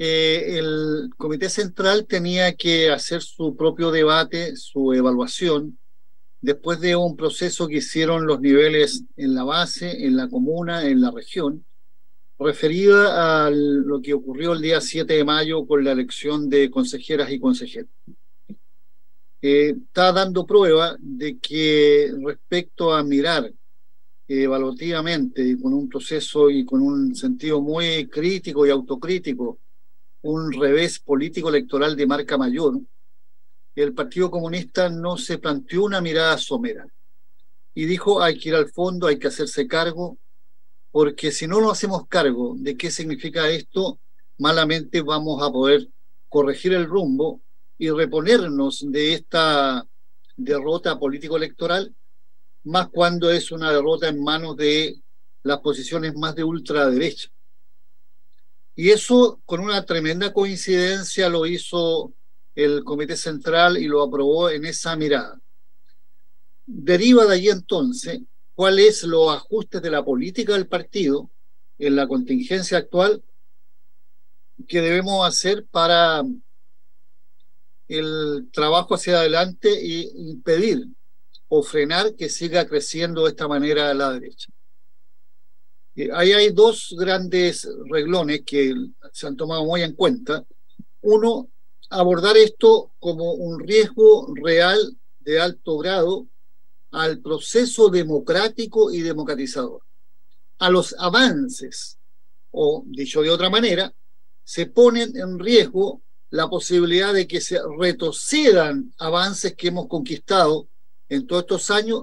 el Comité Central tenía que hacer su propio debate, su evaluación, después de un proceso que hicieron los niveles en la base, en la comuna, en la región, referida a lo que ocurrió el día 7 de mayo con la elección de consejeras y consejeros. Está dando prueba de que respecto a mirar evaluativamente y con un proceso y con un sentido muy crítico y autocrítico, un revés político electoral de marca mayor, el Partido Comunista no se planteó una mirada somera y dijo hay que ir al fondo, hay que hacerse cargo, porque si no nos hacemos cargo de qué significa esto, malamente vamos a poder corregir el rumbo y reponernos de esta derrota político-electoral, más cuando es una derrota en manos de las posiciones más de ultraderecha. Y eso, con una tremenda coincidencia, lo hizo el Comité Central y lo aprobó en esa mirada. Deriva de allí entonces cuáles los ajustes de la política del partido en la contingencia actual que debemos hacer para el trabajo hacia adelante e impedir o frenar que siga creciendo de esta manera la derecha. Ahí hay dos grandes reglones que se han tomado muy en cuenta. Uno, abordar esto como un riesgo real de alto grado al proceso democrático y democratizador, a los avances, o dicho de otra manera, se ponen en riesgo la posibilidad de que se retrocedan avances que hemos conquistado en todos estos años